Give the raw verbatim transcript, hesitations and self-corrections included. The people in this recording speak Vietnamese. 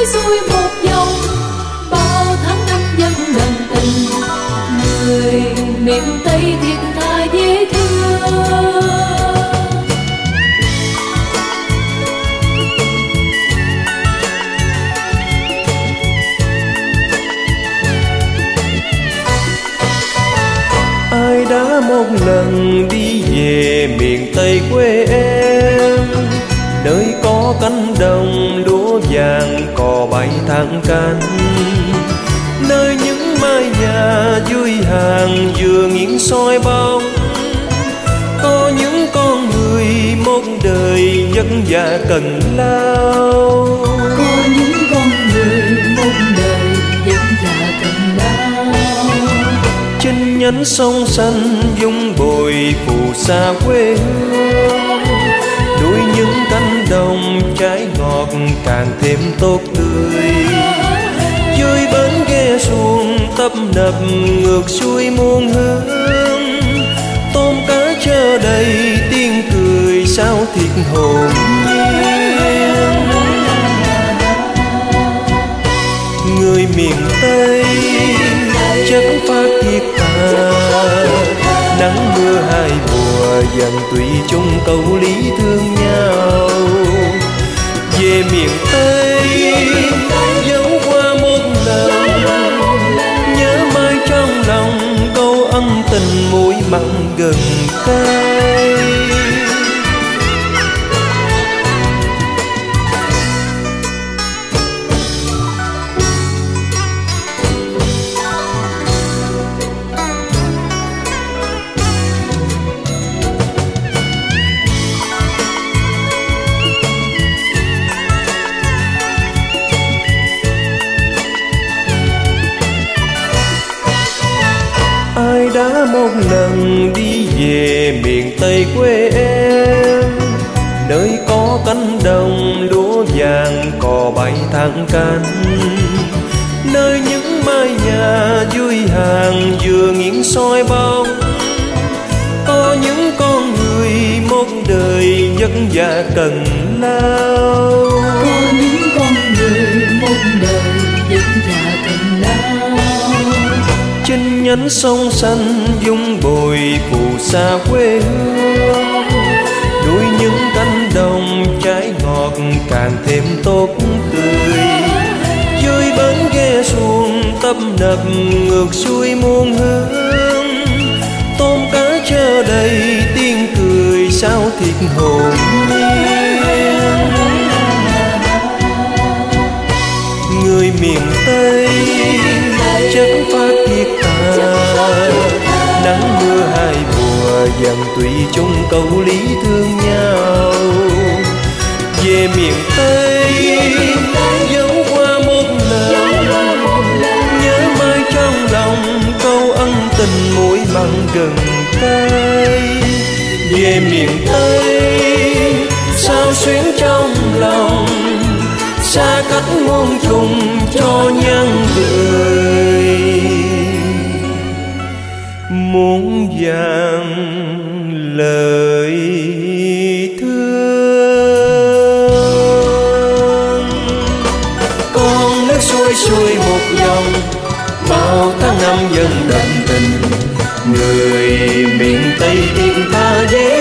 xuôi một vòng, bao tháng năm dân đồng tình. Người miền Tây thiệt thà dễ thương. Ai đã một lần đi về miền Tây quê em, nơi có cánh đồng lúa vàng cò bay thẳng cánh, nơi những mái nhà dưới hàng vừa nghiêng soi bóng, có những con người một đời vất vả cần lao, có những con người một đời vất vả cần lao. Trên nhánh sông xanh dung bồi phù sa quê hương, nuôi những cánh đồng trái ngọt càng thêm tốt tươi. Dưới bến ghe xuồng tấp nập ngược xuôi muôn hướng, tôm cá chờ đầy tiếng cười sao thiệt hồn nhiên. Người miền Tây chất phát thiệt thà, nắng mưa hai mùa dần tùy chung câu lý thương nhau. Về miền Tây dấu qua một lần, nhớ mãi trong lòng câu ân tình mũi mặn gần cay. Ai đã một lần đi về miền Tây quê em, nơi có cánh đồng lúa vàng cò bay thẳng cánh, nơi những mái nhà dưới hàng vừa nghiêng soi bóng, có những con người một đời vất vả cần lao, có những con người một đời vất vả cần lao. Trên nhánh sông xanh dung bồi phù sa quê hương, nuôi những cánh đồng trái ngọt càng thêm tốt tươi. Dưới bến ghe xuồng tấp nập ngược xuôi muôn hướng, tôm cá chờ đầy tiếng cười sao thiệt hồn nhiên. Người miền Tây chất phát thiệt thà, nắng mưa hai mùa dần tùy chung câu lý thương nhau. Về miền Tây dấu qua một lần, nhớ mãi trong lòng câu ân tình mũi mặn gần cay. Về miền Tây sao xuyến trong lòng, xa cách muôn trùng cho nhân người, muôn vàn lời thương. Con nước xuôi xuôi một vòng, bao tháng năm dân đậm tình. Người miền Tây thiên tha dễ